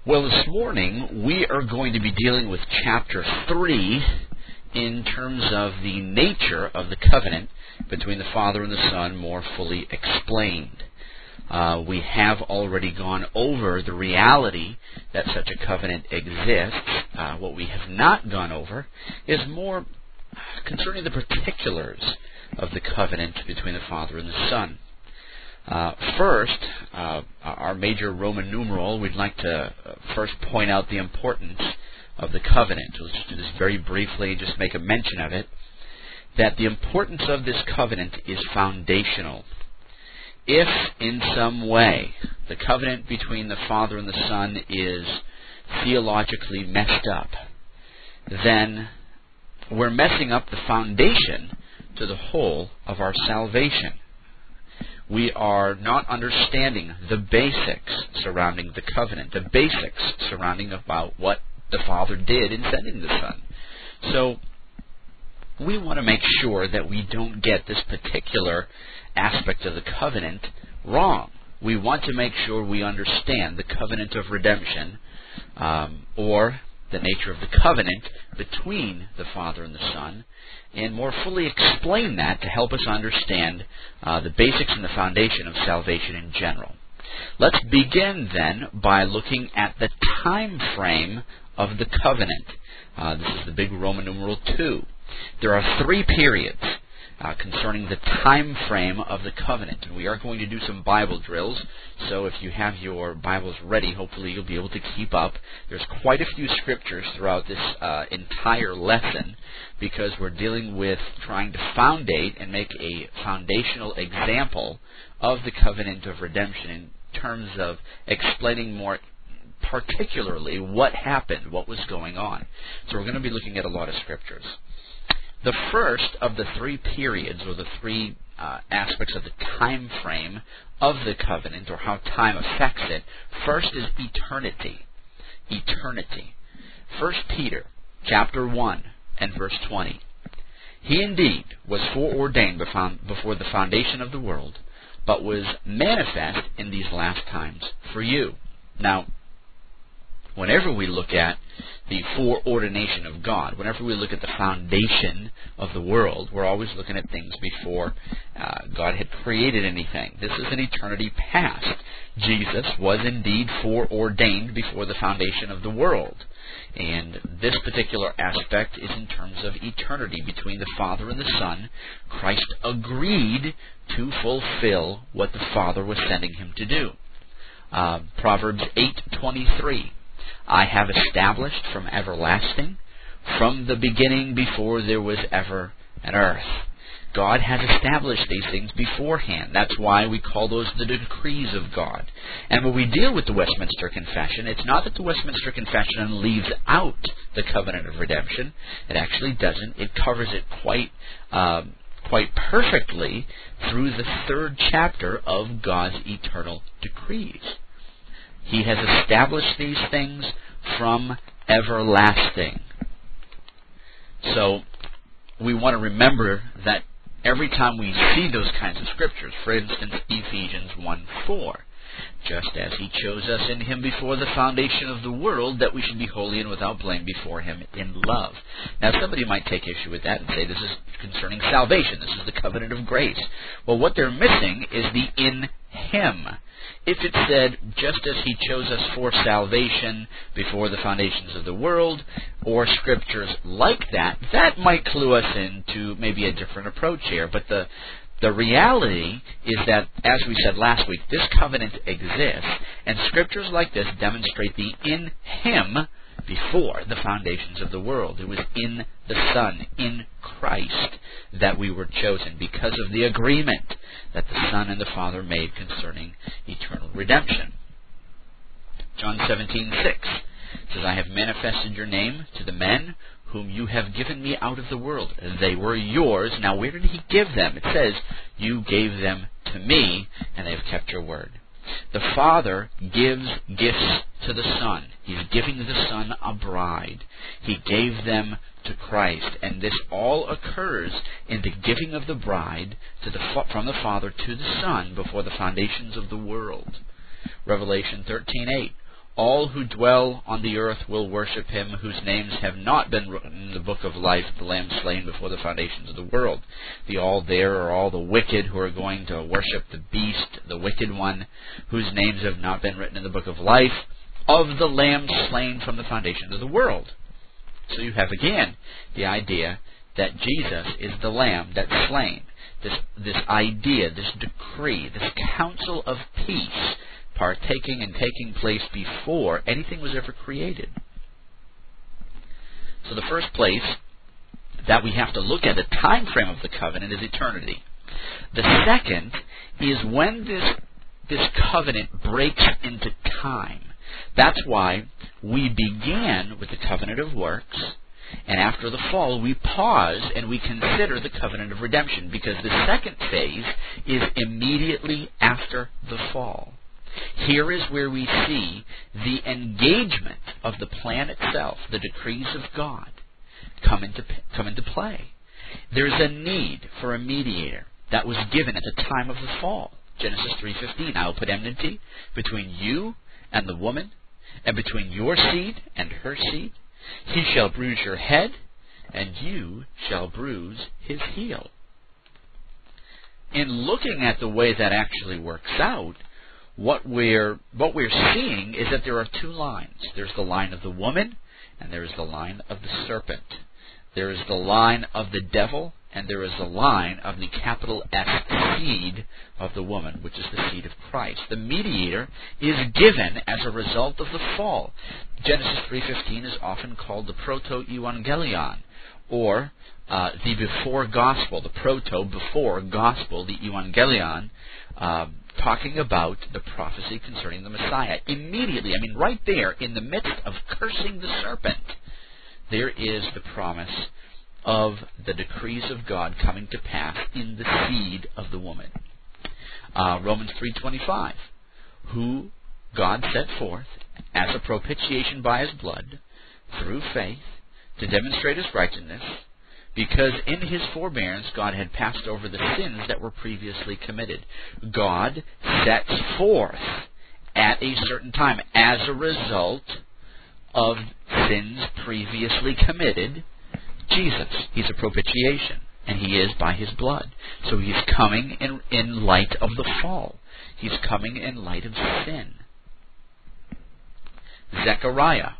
Well, this morning we are going to be dealing with chapter 3 in terms of the nature of the covenant between the Father and the Son more fully explained. We have already gone over the reality that such a covenant exists. What we have not gone over is more concerning the particulars of the covenant between the Father and the Son. First, our major Roman numeral, we'd like to first point out the importance of the covenant. Let's just do this very briefly, just make a mention of it, that the importance of this covenant is foundational. If, in some way, the covenant between the Father and the Son is theologically messed up, then we're messing up the foundation to the whole of our salvation. We are not understanding the basics surrounding the covenant, the basics surrounding about what the Father did in sending the Son. So we want to make sure that we don't get this particular aspect of the covenant wrong. We want to make sure we understand the covenant of redemption, or the nature of the covenant between the Father and the Son, and more fully explain that to help us understand the basics and the foundation of salvation in general. Let's begin then by looking at the time frame of the covenant. This is the big Roman numeral 2. There are 3 periods concerning the time frame of the covenant, and we are going to do some Bible drills, so if you have your Bibles ready, hopefully you'll be able to keep up. There's quite a few scriptures throughout this entire lesson, because we're dealing with trying to foundate and make a foundational example of the covenant of redemption in terms of explaining more particularly what happened, what was going on. So we're going to be looking at a lot of scriptures. The first of the 3 periods, or the 3 aspects of the time frame of the covenant, or how time affects it, first is eternity. Eternity. 1 Peter chapter 1 and verse 20. He indeed was foreordained before the foundation of the world, but was manifest in these last times for you. Now, whenever we look at the foreordination of God, whenever we look at the foundation of the world, we're always looking at things before God had created anything. This is an eternity past. Jesus was indeed foreordained before the foundation of the world. And this particular aspect is in terms of eternity between the Father and the Son. Christ agreed to fulfill what the Father was sending him to do. Proverbs 8:23. I have established from everlasting, from the beginning before there was ever an earth. God has established these things beforehand. That's why we call those the decrees of God. And when we deal with the Westminster Confession, it's not that the Westminster Confession leaves out the covenant of redemption. It actually doesn't. It covers it quite perfectly through the 3rd chapter of God's eternal decrees. He has established these things from everlasting. So we want to remember that every time we see those kinds of scriptures, for instance, Ephesians 1:4, just as he chose us in him before the foundation of the world, that we should be holy and without blame before him in love. Now, somebody might take issue with that and say this is concerning salvation. This is the covenant of grace. Well, what they're missing is the in him. If it said, just as he chose us for salvation before the foundations of the world, or scriptures like that, that might clue us into maybe a different approach here. But the reality is that, as we said last week, this covenant exists, and scriptures like this demonstrate the in him before the foundations of the world. It was in the Son, in Christ, that we were chosen because of the agreement that the Son and the Father made concerning eternal redemption. John 17:6 says, I have manifested your name to the men whom you have given me out of the world. They were yours. Now, where did he give them? It says, you gave them to me, and they have kept your word. The Father gives gifts to the Son. He's giving the Son a bride. He gave them to Christ, and this all occurs in the giving of the bride from the Father to the Son before the foundations of the world. Revelation 13:8. All who dwell on the earth will worship him, whose names have not been written in the book of life of the Lamb slain before the foundations of the world. The all there are all the wicked who are going to worship the beast, the wicked one, whose names have not been written in the book of life of the Lamb slain from the foundations of the world. So you have again the idea that Jesus is the Lamb that's slain. This idea, this decree, this council of peace partaking and taking place before anything was ever created. So the first place that we have to look at, the time frame of the covenant, is eternity. The second is when this covenant breaks into time. That's why we began with the covenant of works, and after the fall we pause and we consider the covenant of redemption, because the second phase is immediately after the fall. Here is where we see the engagement of the plan itself, the decrees of God, come into play. There's a need for a mediator that was given at the time of the fall. Genesis 3:15, I will put enmity between you and the woman, and between your seed and her seed. He shall bruise your head, and you shall bruise his heel. In looking at the way that actually works out, what we're seeing is that there are two lines. There's the line of the woman, and there is the line of the serpent. There is the line of the devil, and there is the line of the capital S seed of the woman, which is the seed of Christ. The mediator is given as a result of the fall. Genesis 3:15 is often called the proto-evangelion, or the before gospel, the proto-before gospel, the evangelion, talking about the prophecy concerning the Messiah. Immediately, right there, in the midst of cursing the serpent, there is the promise of the decrees of God coming to pass in the seed of the woman. Romans 3:25, who God set forth as a propitiation by his blood, through faith, to demonstrate his righteousness, because in his forbearance God had passed over the sins that were previously committed. God sets forth at a certain time, as a result of sins previously committed, Jesus. He's a propitiation, and he is by his blood. So he's coming in light of the fall. He's coming in light of sin. Zechariah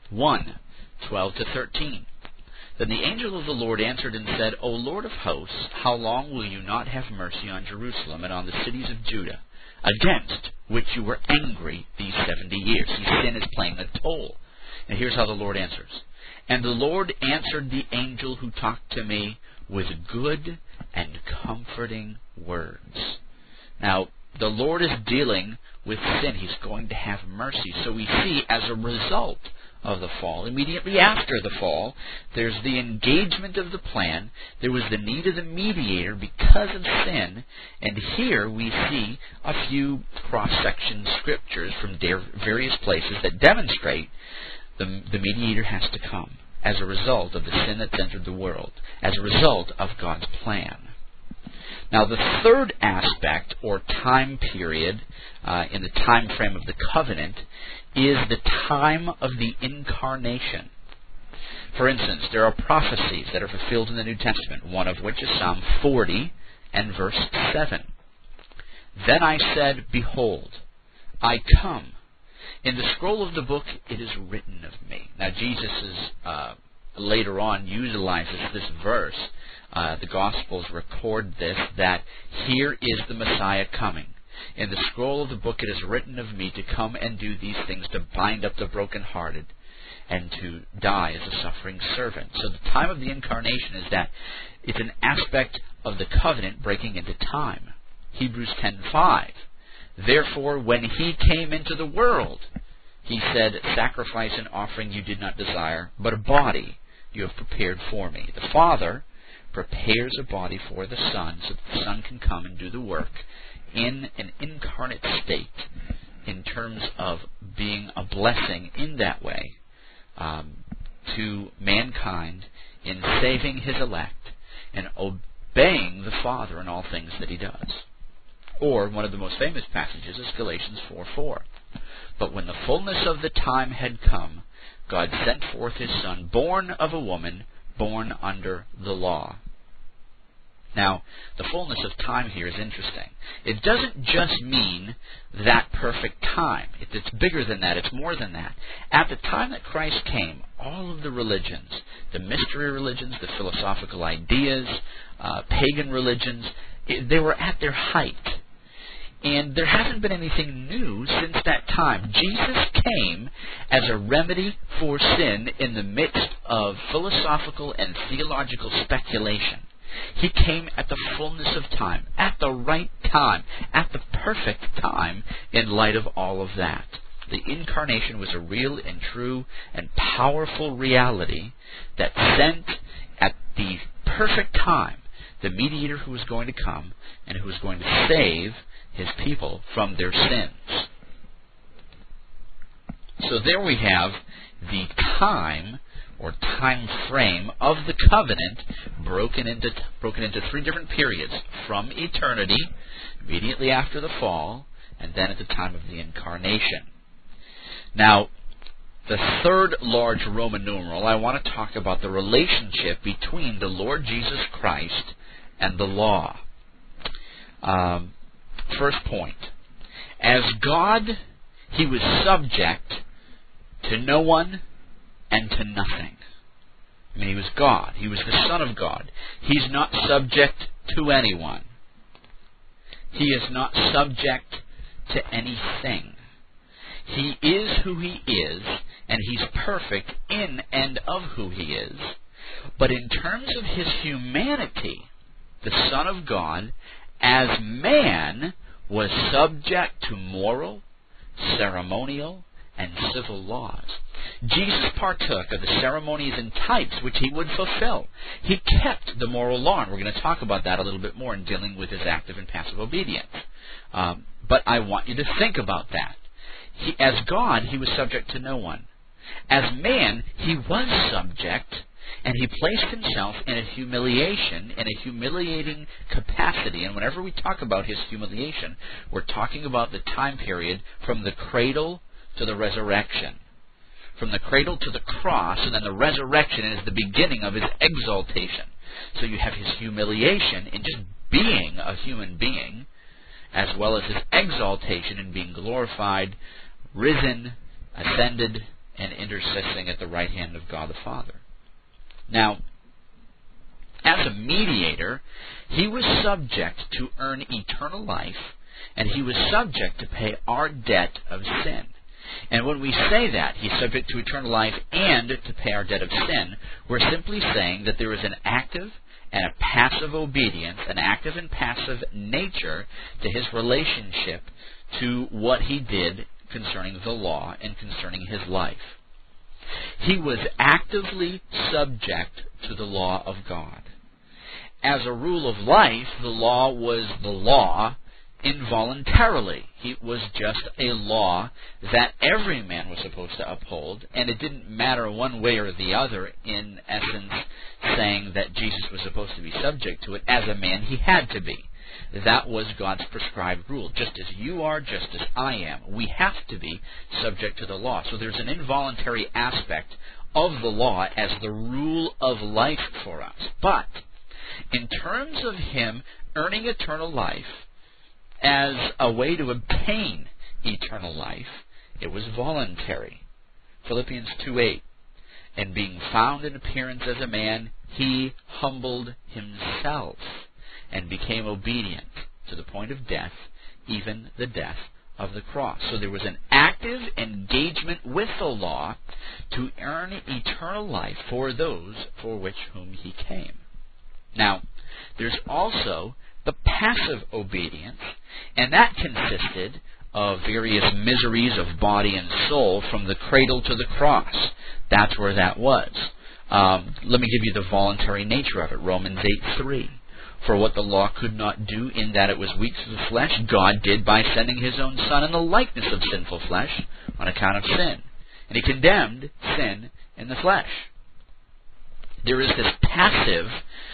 1:12-13. Then the angel of the Lord answered and said, O Lord of hosts, how long will you not have mercy on Jerusalem and on the cities of Judah, against which you were angry these 70 years? Sin is playing the toll. And here's how the Lord answers. And the Lord answered the angel who talked to me with good and comforting words. Now, the Lord is dealing with sin. He's going to have mercy. So we see, as a result of the fall, immediately after the fall, there's the engagement of the plan. There was the need of the mediator because of sin. And here we see a few cross-section scriptures from various places that demonstrate the mediator has to come as a result of the sin that's entered the world, as a result of God's plan. Now, the third aspect, or time period, in the time frame of the covenant, is the time of the incarnation. For instance, there are prophecies that are fulfilled in the New Testament, one of which is Psalm 40 and verse 7. Then I said, Behold, I come. In the scroll of the book it is written of me. Now, Jesus later on utilizes this verse. The Gospels record this, that here is the Messiah coming. In the scroll of the book it is written of me to come and do these things, to bind up the brokenhearted, and to die as a suffering servant. So the time of the incarnation is that it's an aspect of the covenant breaking into time. Hebrews 10:5. Therefore, when he came into the world, he said, Sacrifice and offering you did not desire, but a body you have prepared for me. The Father prepares a body for the Son, so that the Son can come and do the work in an incarnate state, in terms of being a blessing in that way to mankind, in saving his elect and obeying the Father in all things that he does. Or, one of the most famous passages is Galatians 4:4. But when the fullness of the time had come, God sent forth his Son, born of a woman, born under the law. Now, the fullness of time here is interesting. It doesn't just mean that perfect time. It's bigger than that. It's more than that. At the time that Christ came, all of the religions, the mystery religions, the philosophical ideas, pagan religions, they were at their height. And there hasn't been anything new since that time. Jesus came as a remedy for sin in the midst of philosophical and theological speculation. He came at the fullness of time, at the right time, at the perfect time in light of all of that. The incarnation was a real and true and powerful reality that sent at the perfect time the mediator who was going to come and who was going to save his people from their sins. So there we have the time or time frame of the covenant broken into three different periods: from eternity, immediately after the fall, and then at the time of the incarnation. Now, the third large Roman numeral, I want to talk about the relationship between the Lord Jesus Christ and the law. First point. As God, he was subject to no one and to nothing. I mean, he was God. He was the Son of God. He's not subject to anyone. He is not subject to anything. He is who he is, and he's perfect in and of who he is. But in terms of his humanity, the Son of God, as man, was subject to moral, ceremonial, and civil laws. Jesus partook of the ceremonies and types which he would fulfill. He kept the moral law, and we're going to talk about that a little bit more in dealing with his active and passive obedience. But I want you to think about that. As God, he was subject to no one. As man, he was subject, and he placed himself in a humiliation, in a humiliating capacity. And whenever we talk about his humiliation, we're talking about the time period from the cradle to the resurrection. From the cradle to the cross, and then the resurrection is the beginning of his exaltation. So you have his humiliation in just being a human being, as well as his exaltation in being glorified, risen, ascended, and intercessing at the right hand of God the Father. Now, as a mediator, he was subject to earn eternal life, and he was subject to pay our debt of sin. And when we say that he's subject to eternal life and to pay our debt of sin, we're simply saying that there is an active and a passive obedience, an active and passive nature to his relationship to what he did concerning the law and concerning his life. He was actively subject to the law of God. As a rule of life, the law was the law involuntarily. It was just a law that every man was supposed to uphold, and it didn't matter one way or the other, in essence, saying that Jesus was supposed to be subject to it. As a man, he had to be. That was God's prescribed rule. Just as you are, just as I am, we have to be subject to the law. So there's an involuntary aspect of the law as the rule of life for us. But in terms of him earning eternal life as a way to obtain eternal life, it was voluntary. Philippians 2:8, and being found in appearance as a man, he humbled himself and became obedient to the point of death, even the death of the cross. So there was an active engagement with the law to earn eternal life for those for whom he came. Now, there's also the passive obedience, and that consisted of various miseries of body and soul from the cradle to the cross. That's where that was. Let me give you the voluntary nature of it. Romans 8:3. For what the law could not do in that it was weak through the flesh, God did by sending his own Son in the likeness of sinful flesh on account of sin. And he condemned sin in the flesh. There is this passive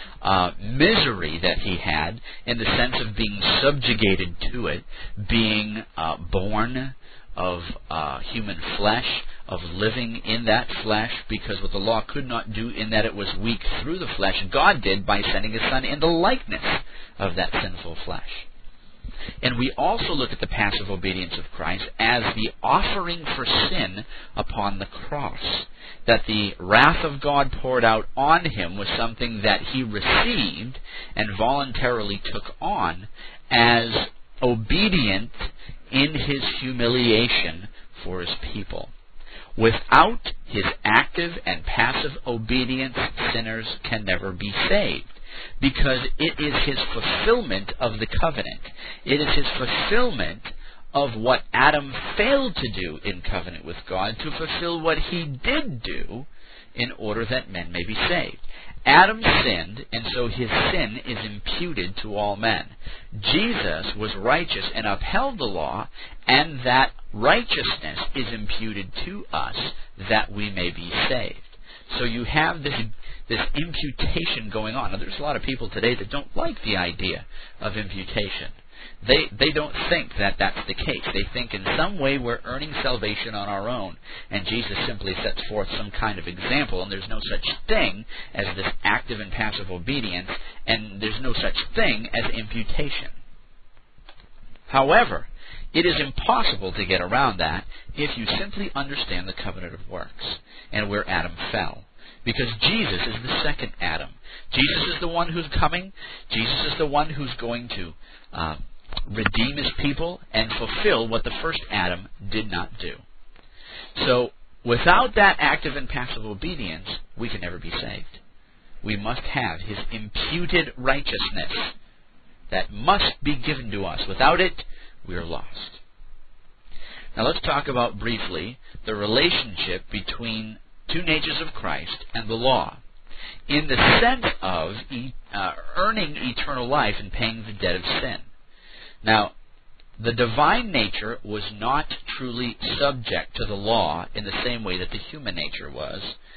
misery that he had in the sense of being subjugated to it, being born human flesh, of living in that flesh, because what the law could not do in that it was weak through the flesh, God did by sending His Son in the likeness of that sinful flesh. And we also look at the passive obedience of Christ as the offering for sin upon the cross. That the wrath of God poured out on Him was something that He received and voluntarily took on as obedient in His humiliation for His people. Without His active and passive obedience, sinners can never be saved, because it is His fulfillment of the covenant. It is His fulfillment of what Adam failed to do in covenant with God to fulfill what he did do in order that men may be saved. Adam sinned, and so his sin is imputed to all men. Jesus was righteous and upheld the law, and that righteousness is imputed to us that we may be saved. So you have this imputation going on. Now, there's a lot of people today that don't like the idea of imputation. They don't think that that's the case. They think in some way we're earning salvation on our own, and Jesus simply sets forth some kind of example, and there's no such thing as this active and passive obedience, and there's no such thing as imputation. However, it is impossible to get around that if you simply understand the covenant of works and where Adam fell. Because Jesus is the second Adam. Jesus is the one who's coming. Jesus is the one who's going to redeem His people and fulfill what the first Adam did not do. So, without that active and passive obedience, we can never be saved. We must have His imputed righteousness. That must be given to us. Without it, we are lost. Now let's talk about briefly the relationship between two natures of Christ and the law, in the sense of earning eternal life and paying the debt of sin. Now, the divine nature was not truly subject to the law in the same way that the human nature was.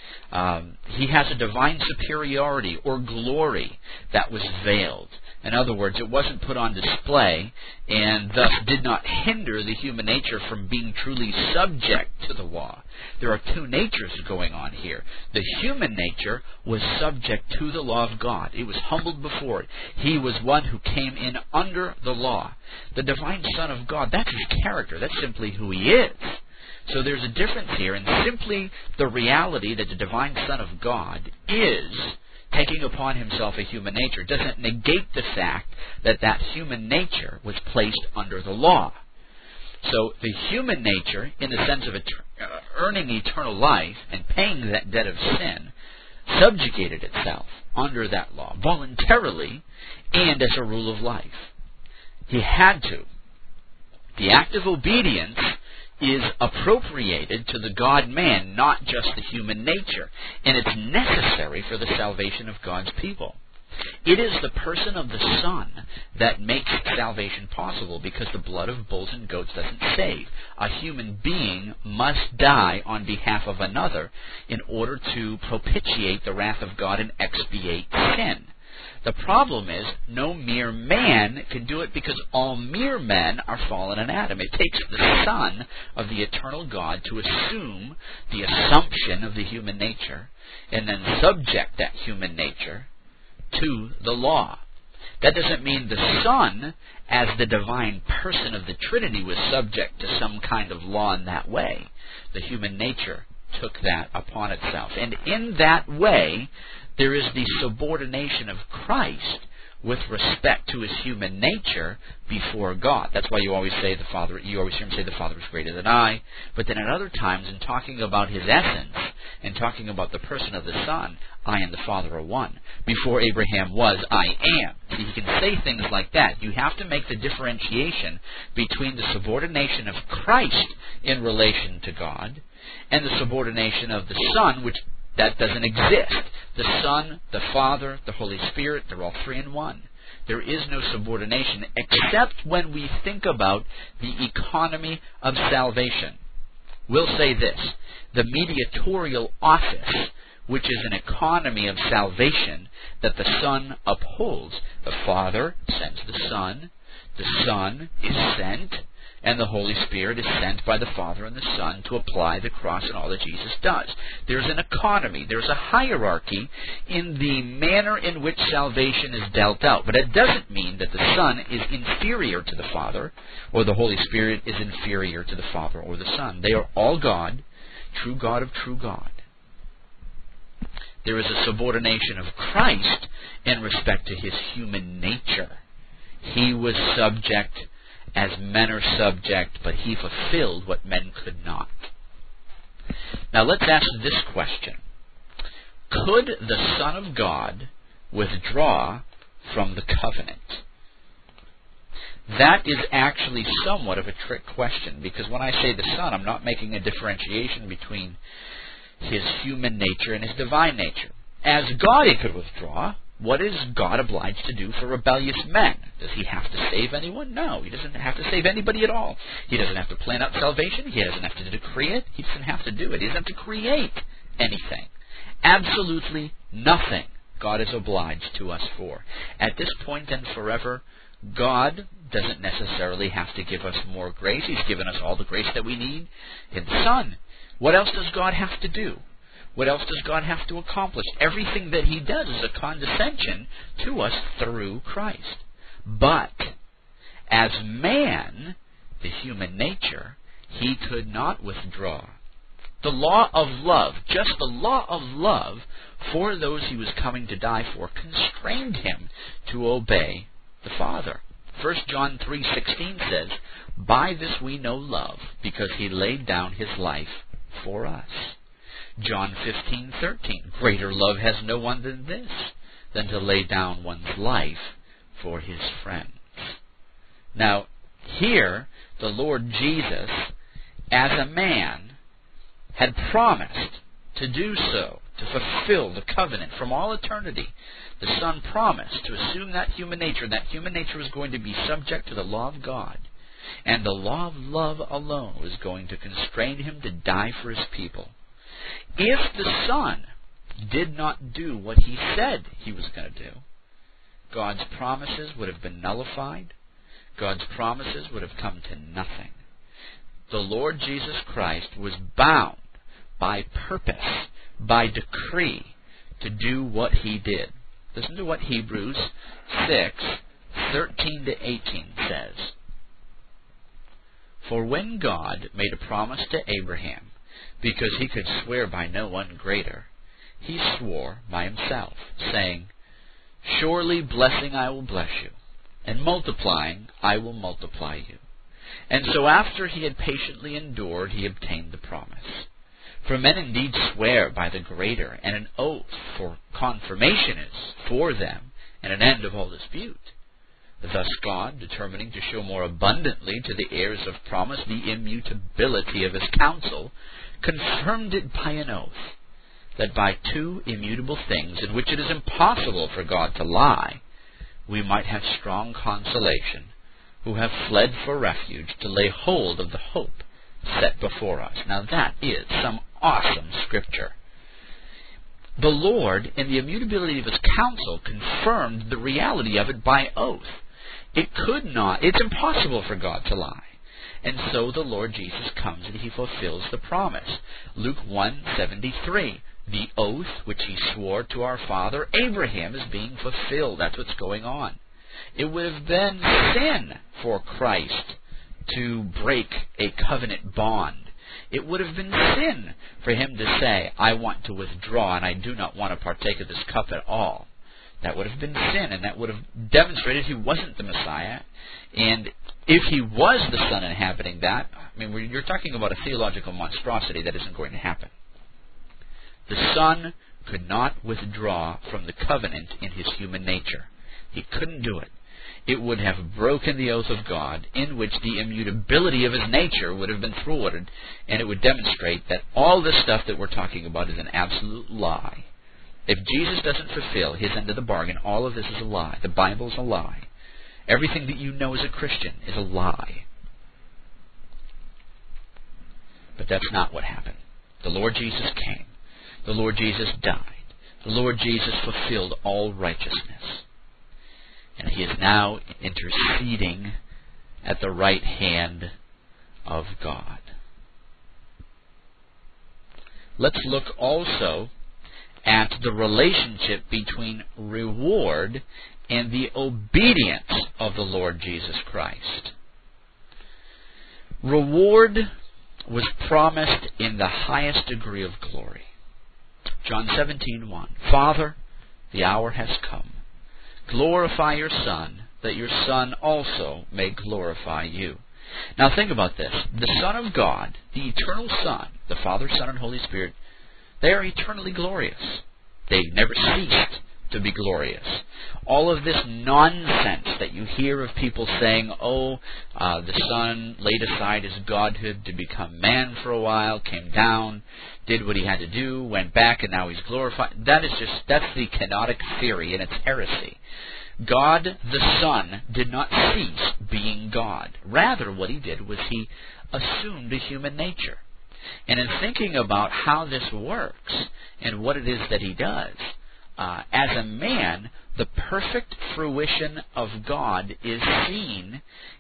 He has a divine superiority or glory that was veiled. In other words, it wasn't put on display and thus did not hinder the human nature from being truly subject to the law. There are two natures going on here. The human nature was subject to the law of God. It was humbled before it. He was one who came in under the law. The divine Son of God, that's His character. That's simply who He is. So there's a difference here, and simply the reality that the divine Son of God is taking upon Himself a human nature doesn't negate the fact that that human nature was placed under the law. So the human nature, in the sense of earning eternal life and paying that debt of sin, subjugated itself under that law voluntarily and as a rule of life. He had to. The act of obedience is appropriated to the God-man, not just the human nature. And it's necessary for the salvation of God's people. It is the person of the Son that makes salvation possible, because the blood of bulls and goats doesn't save. A human being must die on behalf of another in order to propitiate the wrath of God and expiate sin. The problem is, no mere man can do it, because all mere men are fallen in Adam. It takes the Son of the eternal God to assume the assumption of the human nature and then subject that human nature to the law. That doesn't mean the Son, as the divine person of the Trinity, was subject to some kind of law in that way. The human nature took that upon itself. And in that way, there is the subordination of Christ with respect to His human nature before God. That's why you always say the Father, you always hear Him say the Father is greater than I. But then at other times, in talking about His essence and talking about the person of the Son, I and the Father are one. Before Abraham was, I am. See, He can say things like that. You have to make the differentiation between the subordination of Christ in relation to God and the subordination of the Son, which that doesn't exist. The Son, the Father, the Holy Spirit, they're all three in one. There is no subordination except when we think about the economy of salvation. We'll say this: the mediatorial office, which is an economy of salvation that the Son upholds. The Father sends the Son is sent, And the Holy Spirit is sent by the Father and the Son to apply the cross and all that Jesus does. There's an economy, there's a hierarchy in the manner in which salvation is dealt out. But it doesn't mean that the Son is inferior to the Father, or the Holy Spirit is inferior to the Father or the Son. They are all God, true God of true God. There is a subordination of Christ in respect to his human nature. He was subject as men are subject, but he fulfilled what men could not. Now let's ask this question. Could the Son of God withdraw from the covenant? That is actually somewhat of a trick question, because when I say the Son, I'm not making a differentiation between his human nature and his divine nature. As God, he could withdraw. What is God obliged to do for rebellious men? Does he have to save anyone? No, he doesn't have to save anybody at all. He doesn't have to plan out salvation. He doesn't have to decree it. He doesn't have to do it. He doesn't have to create anything. Absolutely nothing God is obliged to us for. At this point and forever, God doesn't necessarily have to give us more grace. He's given us all the grace that we need in the Son. What else does God have to do? What else does God have to accomplish? Everything that he does is a condescension to us through Christ. But as man, the human nature, he could not withdraw. The law of love, just the law of love for those he was coming to die for, constrained him to obey the Father. 1 John 3:16 says, "By this we know love, because he laid down his life for us." John 15:13, "Greater love has no one than this, than to lay down one's life for his friends." Now, here, the Lord Jesus, as a man, had promised to do so, to fulfill the covenant from all eternity. The Son promised to assume that human nature, and that human nature was going to be subject to the law of God. And the law of love alone was going to constrain him to die for his people. If the Son did not do what he said he was going to do, God's promises would have been nullified. God's promises would have come to nothing. The Lord Jesus Christ was bound by purpose, by decree, to do what he did. Listen to what Hebrews 6:13-18 says. "For when God made a promise to Abraham, because he could swear by no one greater, he swore by himself, saying, 'Surely blessing I will bless you, and multiplying I will multiply you.' And so after he had patiently endured, he obtained the promise. For men indeed swear by the greater, and an oath for confirmation is for them, and an end of all dispute. Thus God, determining to show more abundantly to the heirs of promise the immutability of his counsel, confirmed it by an oath, that by two immutable things, in which it is impossible for God to lie, we might have strong consolation, who have fled for refuge to lay hold of the hope set before us." Now that is some awesome scripture. The Lord, in the immutability of his counsel, confirmed the reality of it by oath. It's impossible for God to lie. And so the Lord Jesus comes and he fulfills the promise. Luke 1:73, the oath which he swore to our father Abraham is being fulfilled. That's what's going on. It would have been sin for Christ to break a covenant bond. It would have been sin for him to say, "I want to withdraw and I do not want to partake of this cup at all." That would have been sin, and that would have demonstrated he wasn't the Messiah. And if he was the Son inhabiting that, you're talking about a theological monstrosity that isn't going to happen. The Son could not withdraw from the covenant in his human nature. He couldn't do it. It would have broken the oath of God, in which the immutability of his nature would have been thwarted, and it would demonstrate that all this stuff that we're talking about is an absolute lie. If Jesus doesn't fulfill his end of the bargain, all of this is a lie. The Bible is a lie. Everything that you know as a Christian is a lie. But that's not what happened. The Lord Jesus came. The Lord Jesus died. The Lord Jesus fulfilled all righteousness. And he is now interceding at the right hand of God. Let's look also at the relationship between reward and the obedience of the Lord Jesus Christ. Reward was promised in the highest degree of glory. John 17:1. Father, the hour has come. Glorify your Son, that your Son also may glorify you. Now think about this. The Son of God, the eternal Son, the Father, Son, and Holy Spirit, they are eternally glorious. They never ceased to be glorious. All of this nonsense that you hear of people saying, the Son laid aside his godhood to become man for a while, came down, did what he had to do, went back, and now he's glorified. That's the kenotic theory, and it's heresy. God the Son did not cease being God. Rather, what he did was he assumed a human nature. And in thinking about how this works and what it is that he does, as a man, the perfect fruition of God is seen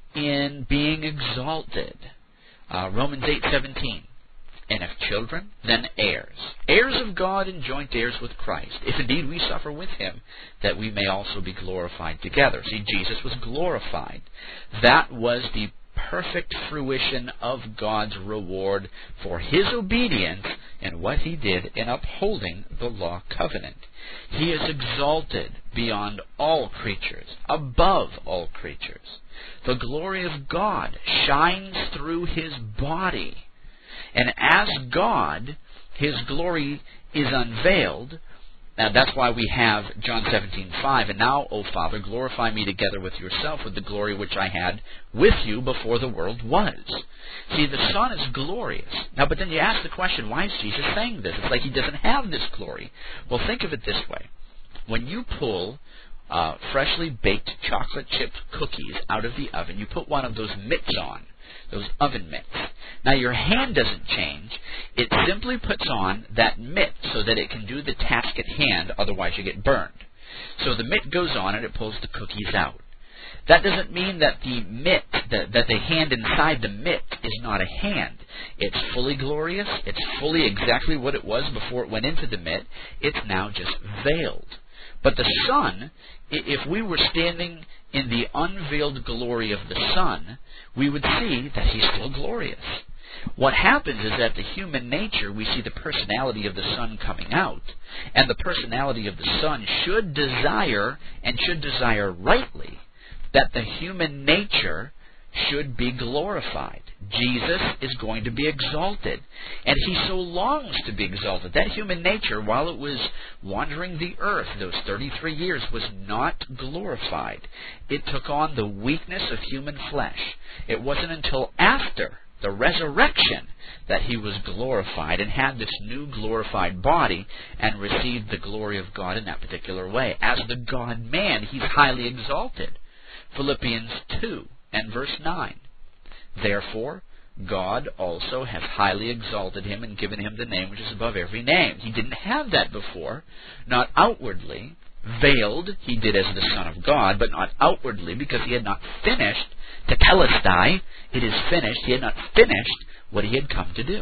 in being exalted. Romans 8:17. And if children, then heirs. Heirs of God and joint heirs with Christ, if indeed we suffer with him, that we may also be glorified together. See, Jesus was glorified. That was the perfect fruition of God's reward for his obedience and what he did in upholding the law covenant. He is exalted beyond all creatures, above all creatures. The glory of God shines through his body. And as God, his glory is unveiled. Now that's why we have John 17:5. And now, O Father, glorify me together with yourself with the glory which I had with you before the world was. See, the Son is glorious. Now, but then you ask the question, why is Jesus saying this? It's like he doesn't have this glory. Well, think of it this way. When you pull freshly baked chocolate chip cookies out of the oven, you put one of those mitts on, those oven mitts. Now your hand doesn't change. It simply puts on that mitt so that it can do the task at hand, otherwise you get burned. So the mitt goes on and it pulls the cookies out. That doesn't mean that the mitt, that the hand inside the mitt is not a hand. It's fully glorious. It's fully exactly what it was before it went into the mitt. It's now just veiled. But the Son, if we were standing in the unveiled glory of the Son, we would see that he's still glorious. What happens is that the human nature, we see the personality of the Son coming out, and the personality of the Son should desire, and should desire rightly, that the human nature should be glorified. Jesus is going to be exalted, and he so longs to be exalted. That human nature, while it was wandering the earth those 33 years, was not glorified. It took on the weakness of human flesh. It wasn't until after the resurrection that he was glorified and had this new glorified body and received the glory of God in that particular way. As the God-man, he's highly exalted. Philippians 2 and verse 9. Therefore, God also has highly exalted him and given him the name which is above every name. He didn't have that before, not outwardly. Veiled, he did as the Son of God, but not outwardly, because he had not finished, tetelestai, it is finished, he had not finished what he had come to do.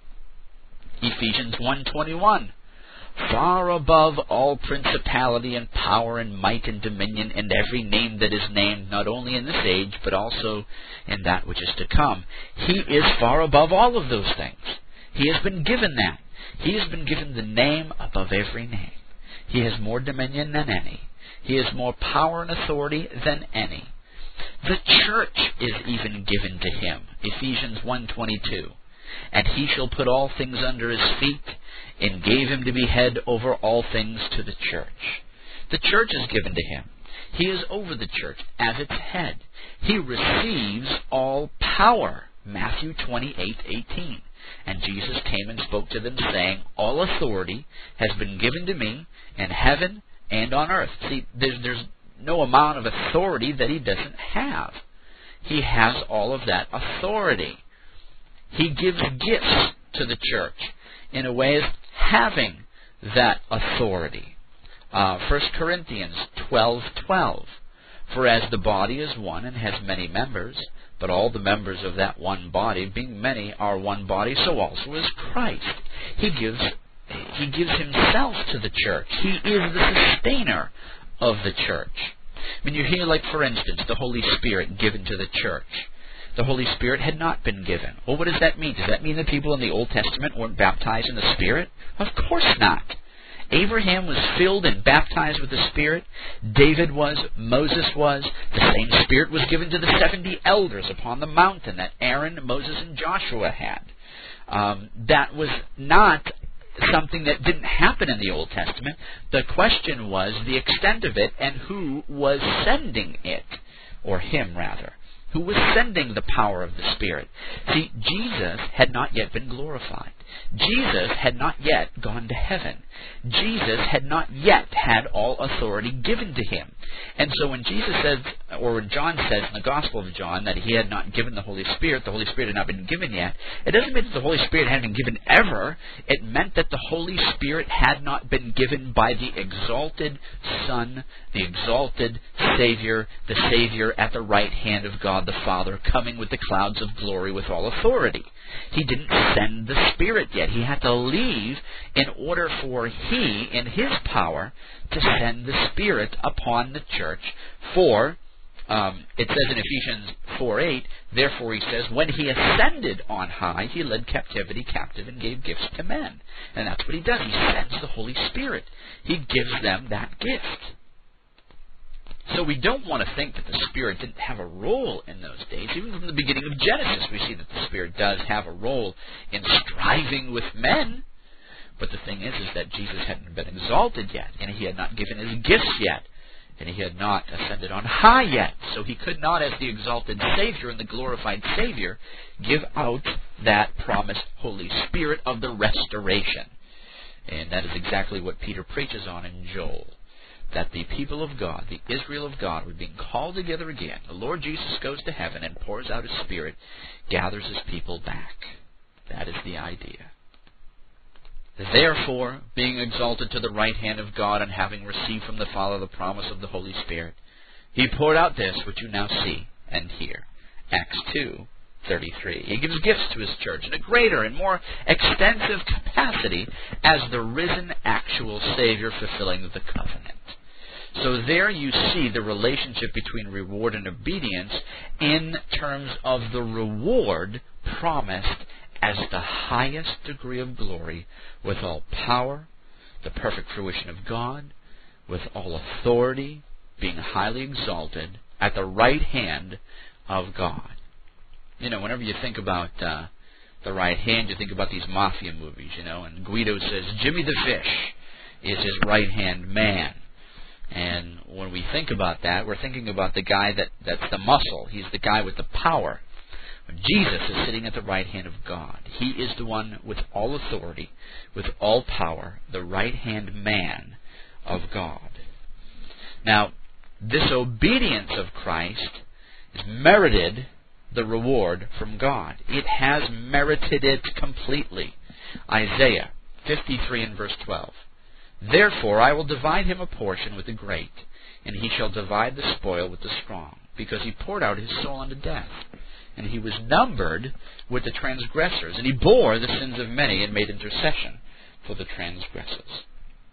Ephesians 1:21. Far above all principality and power and might and dominion and every name that is named, not only in this age, but also in that which is to come. He is far above all of those things. He has been given that. He has been given the name above every name. He has more dominion than any. He has more power and authority than any. The church is even given to him. Ephesians 1:22. And he shall put all things under his feet, and gave him to be head over all things to the church. The church is given to him. He is over the church as its head. He receives all power. Matthew 28:18. And Jesus came and spoke to them, saying, all authority has been given to me in heaven and on earth. See, there's no amount of authority that he doesn't have. He has all of that authority. He gives gifts to the church in a way as having that authority. 1 Corinthians 12:12. For as the body is one and has many members, But all the members of that one body, being many, are one body, so also is Christ. He gives himself to the church. He is the sustainer of the church. When you hear, like, for instance, the Holy Spirit given to the church. The Holy Spirit had not been given. Well, what does that mean? Does that mean that people in the Old Testament weren't baptized in the Spirit? Of course not. Abraham was filled and baptized with the Spirit. David was. Moses was. The same Spirit was given to the 70 elders upon the mountain that Aaron, Moses, and Joshua had. That was not something that didn't happen in the Old Testament. The question was the extent of it and who was sending it, or him rather. Who was sending the power of the Spirit. See, Jesus had not yet been glorified. Jesus had not yet gone to heaven. Jesus had not yet had all authority given to him. And so when Jesus says, or when John says in the Gospel of John that he had not given the Holy Spirit had not been given yet, it doesn't mean that the Holy Spirit hadn't been given ever. It meant that the Holy Spirit had not been given by the exalted Son, the exalted Savior, the Savior at the right hand of God the Father, coming with the clouds of glory with all authority. He didn't send the Spirit yet. He had to leave in order for he, in his power, to send the Spirit upon the church. For, it says in Ephesians 4:8, therefore he says, when he ascended on high, he led captivity captive and gave gifts to men. And that's what he does. He sends the Holy Spirit. He gives them that gift. So we don't want to think that the Spirit didn't have a role in those days. Even from the beginning of Genesis, we see that the Spirit does have a role in striving with men. But the thing is that Jesus hadn't been exalted yet, and he had not given his gifts yet, and he had not ascended on high yet. So he could not, as the exalted Savior and the glorified Savior, give out that promised Holy Spirit of the restoration. And that is exactly what Peter preaches on in Joel. That the people of God, the Israel of God, were being called together again. The Lord Jesus goes to heaven and pours out his Spirit, gathers his people back. That is the idea. Therefore, being exalted to the right hand of God and having received from the Father the promise of the Holy Spirit, he poured out this which you now see and hear. Acts 2:33. He gives gifts to his church in a greater and more extensive capacity as the risen actual Savior fulfilling the covenant. So there you see the relationship between reward and obedience in terms of the reward promised as the highest degree of glory, with all power, the perfect fruition of God, with all authority, being highly exalted at the right hand of God. You know, whenever you think about the right hand, you think about these mafia movies, you know, and Guido says, Jimmy the Fish is his right-hand man. And when we think about that, we're thinking about the guy that's the muscle. He's the guy with the power. When Jesus is sitting at the right hand of God, he is the one with all authority, with all power, the right-hand man of God. Now, this obedience of Christ is merited the reward from God. It has merited it completely. Isaiah 53 and verse 12. Therefore I will divide him a portion with the great, and he shall divide the spoil with the strong, because he poured out his soul unto death. And he was numbered with the transgressors, and he bore the sins of many and made intercession for the transgressors.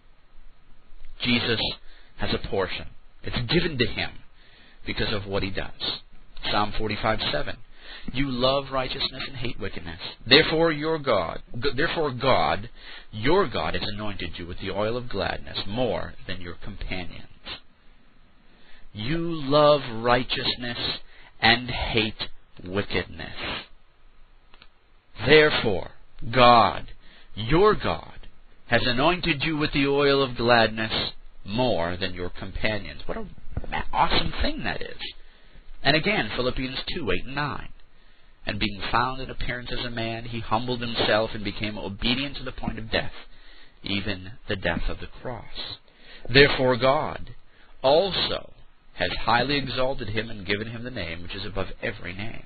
Jesus has a portion. It's given to him because of what he does. Psalm 45:7. You love righteousness and hate wickedness. Therefore God, your God, has anointed you with the oil of gladness more than your companions. You love righteousness and hate wickedness. Therefore, God, your God, has anointed you with the oil of gladness more than your companions. What an awesome thing that is. And again, Philippians 2:8 and 9. And being found in appearance as a man, he humbled himself and became obedient to the point of death, even the death of the cross. Therefore God also has highly exalted him and given him the name which is above every name.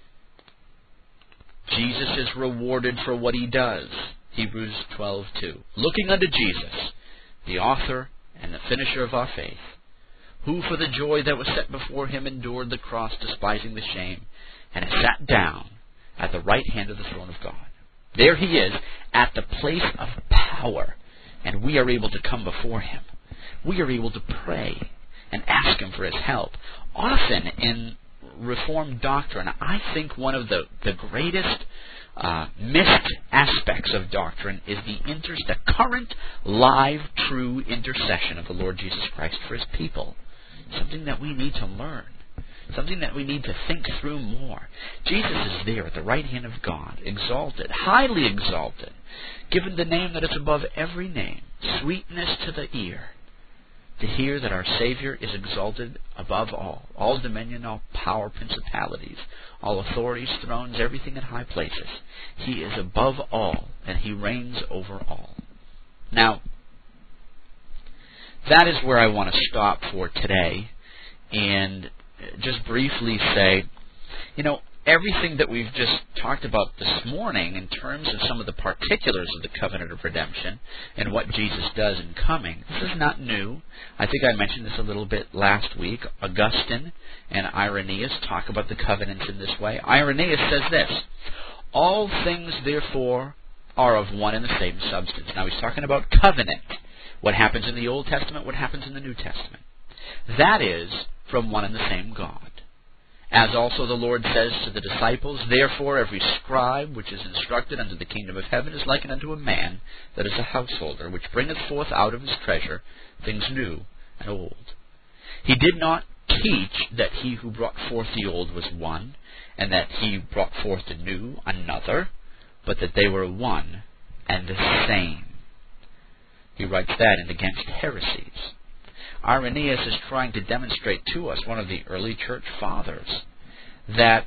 Jesus is rewarded for what he does. Hebrews 12:2. Looking unto Jesus, the author and the finisher of our faith, who for the joy that was set before him endured the cross, despising the shame, and has sat down at the right hand of the throne of God. There he is at the place of power, and we are able to come before him. We are able to pray and ask him for his help. Often in Reformed doctrine, I think one of the greatest missed aspects of doctrine is the current, live, true intercession of the Lord Jesus Christ for his people. Something that we need to learn. Something that we need to think through more. Jesus is there at the right hand of God, exalted, highly exalted, given the name that is above every name, sweetness to the ear, to hear that our Savior is exalted above all dominion, all power, principalities, all authorities, thrones, everything in high places. He is above all, and he reigns over all. Now, that is where I want to stop for today, and just briefly say, everything that we've just talked about this morning in terms of some of the particulars of the covenant of redemption and what Jesus does in coming, this is not new. I think I mentioned this a little bit last week. Augustine and Irenaeus talk about the covenants in this way. Irenaeus says this: all things, therefore, are of one and the same substance. Now he's talking about covenant. What happens in the Old Testament, what happens in the New Testament. That is from one and the same God. As also the Lord says to the disciples, therefore every scribe which is instructed unto the kingdom of heaven is likened unto a man that is a householder, which bringeth forth out of his treasure things new and old. He did not teach that he who brought forth the old was one, and that he brought forth the new another, but that they were one and the same. He writes that in Against Heresies. Irenaeus is trying to demonstrate to us, one of the early church fathers, that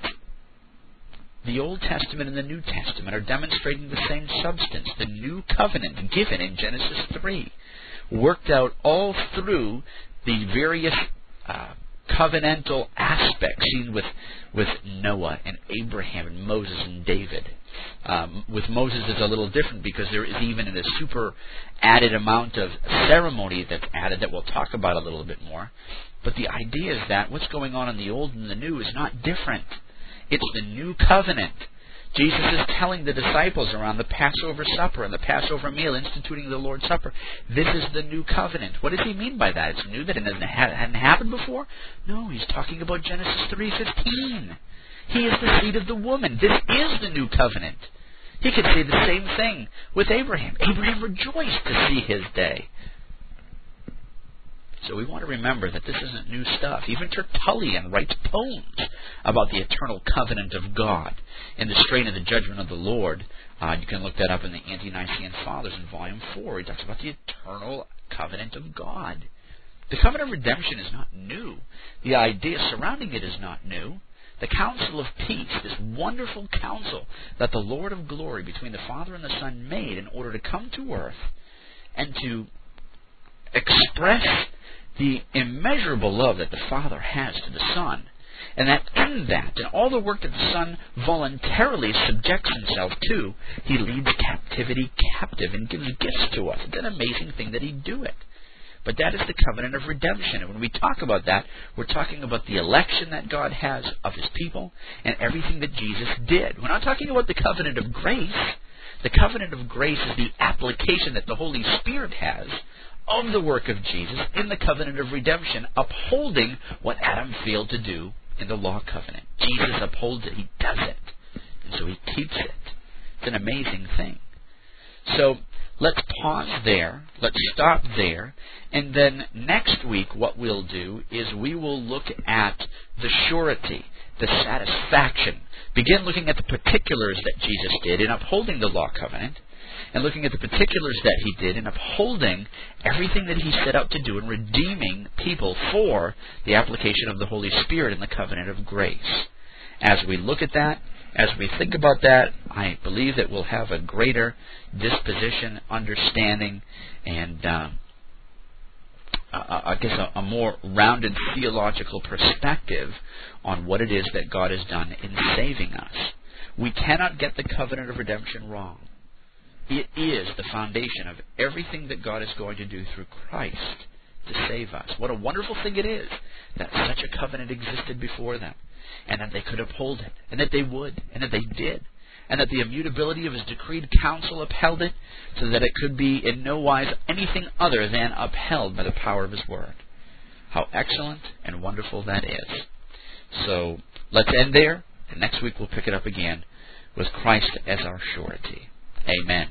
the Old Testament and the New Testament are demonstrating the same substance. The new covenant given in Genesis 3, worked out all through the various covenantal aspects seen with Noah and Abraham and Moses and David. With Moses it's a little different because there is even a super added amount of ceremony that's added that we'll talk about a little bit more. But the idea is that what's going on in the Old and the New is not different. It's the new covenant. Jesus is telling the disciples around the Passover supper and the Passover meal, instituting the Lord's Supper, this is the new covenant. What does he mean by that? It's new, that it hadn't happened before? No, he's talking about Genesis 3:15. He is the seed of the woman. This is the new covenant. He could say the same thing with Abraham. Abraham rejoiced to see his day. So we want to remember that this isn't new stuff. Even Tertullian writes poems about the eternal covenant of God in the strain of the judgment of the Lord. You can look that up in the Ante-Nicene Fathers in Volume 4. He talks about the eternal covenant of God. The covenant of redemption is not new. The idea surrounding it is not new. The counsel of peace, this wonderful counsel that the Lord of glory between the Father and the Son made in order to come to earth and to express the immeasurable love that the Father has to the Son, and that in that, in all the work that the Son voluntarily subjects himself to, he leads captivity captive and gives gifts to us. It's an amazing thing that he'd do it. But that is the covenant of redemption. And when we talk about that, we're talking about the election that God has of his people and everything that Jesus did. We're not talking about the covenant of grace. The covenant of grace is the application that the Holy Spirit has of the work of Jesus in the covenant of redemption, upholding what Adam failed to do in the law covenant. Jesus upholds it. He does it. And so he keeps it. It's an amazing thing. So let's pause there. Let's stop there. And then next week what we'll do is we will look at the surety, the satisfaction. Begin looking at the particulars that Jesus did in upholding the law covenant, and looking at the particulars that he did in upholding everything that he set out to do in redeeming people for the application of the Holy Spirit in the covenant of grace. As we look at that, as we think about that, I believe that we'll have a greater disposition, understanding, and I guess a more rounded theological perspective on what it is that God has done in saving us. We cannot get the covenant of redemption wrong. It is the foundation of everything that God is going to do through Christ to save us. What a wonderful thing it is that such a covenant existed before them. and that they could uphold it, and that they would, and that they did, and that the immutability of his decreed counsel upheld it, so that it could be in no wise anything other than upheld by the power of his word. How excellent and wonderful that is. So let's end there, and next week we'll pick it up again with Christ as our surety. Amen.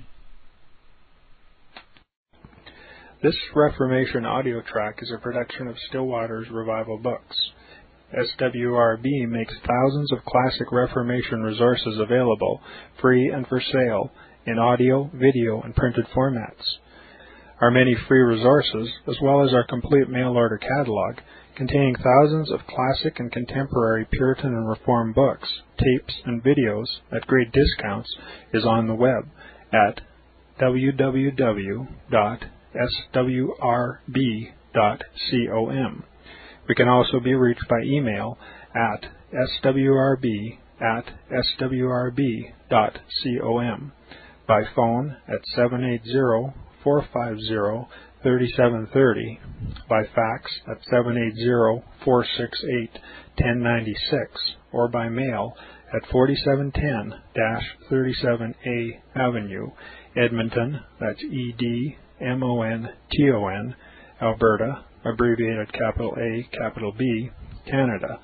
This Reformation audio track is a production of Still Waters Revival Books. SWRB makes thousands of classic Reformation resources available, free and for sale, in audio, video, and printed formats. Our many free resources, as well as our complete mail-order catalog, containing thousands of classic and contemporary Puritan and Reformed books, tapes, and videos at great discounts, is on the web at www.swrb.com. We can also be reached by email at swrb@swrb.com, by phone at 780-450-3730, by fax at 780-468-1096, or by mail at 4710-37A Avenue, Edmonton, that's Edmonton, Alberta, abbreviated capital A, capital B, Canada,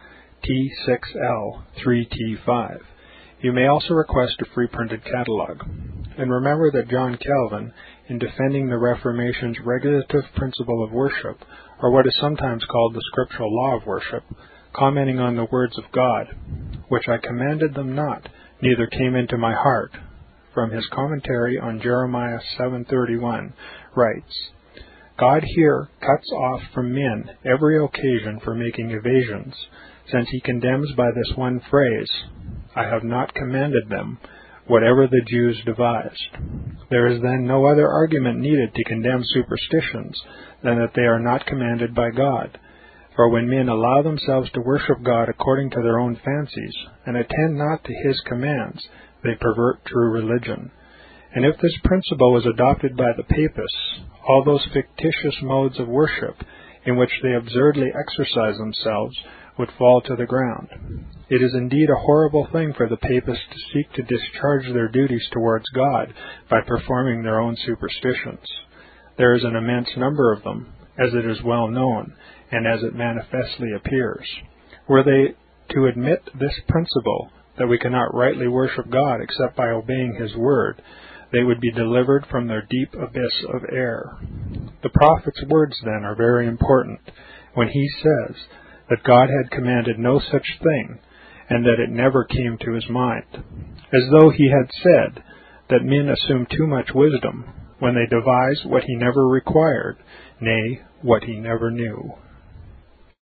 T6L3T5. You may also request a free printed catalog. And remember that John Calvin, in defending the Reformation's regulative principle of worship, or what is sometimes called the scriptural law of worship, commenting on the words of God, which I commanded them not, neither came into my heart, from his commentary on Jeremiah 7:31, writes, God here cuts off from men every occasion for making evasions, since he condemns by this one phrase, I have not commanded them, whatever the Jews devised. There is then no other argument needed to condemn superstitions than that they are not commanded by God. For when men allow themselves to worship God according to their own fancies, and attend not to his commands, they pervert true religion. And if this principle was adopted by the papists, all those fictitious modes of worship in which they absurdly exercise themselves would fall to the ground. It is indeed a horrible thing for the papists to seek to discharge their duties towards God by performing their own superstitions. There is an immense number of them, as it is well known, and as it manifestly appears. Were they to admit this principle, that we cannot rightly worship God except by obeying his word, they would be delivered from their deep abyss of error. The prophet's words, then, are very important, when he says that God had commanded no such thing, and that it never came to his mind, as though he had said that men assume too much wisdom when they devise what he never required, nay, what he never knew.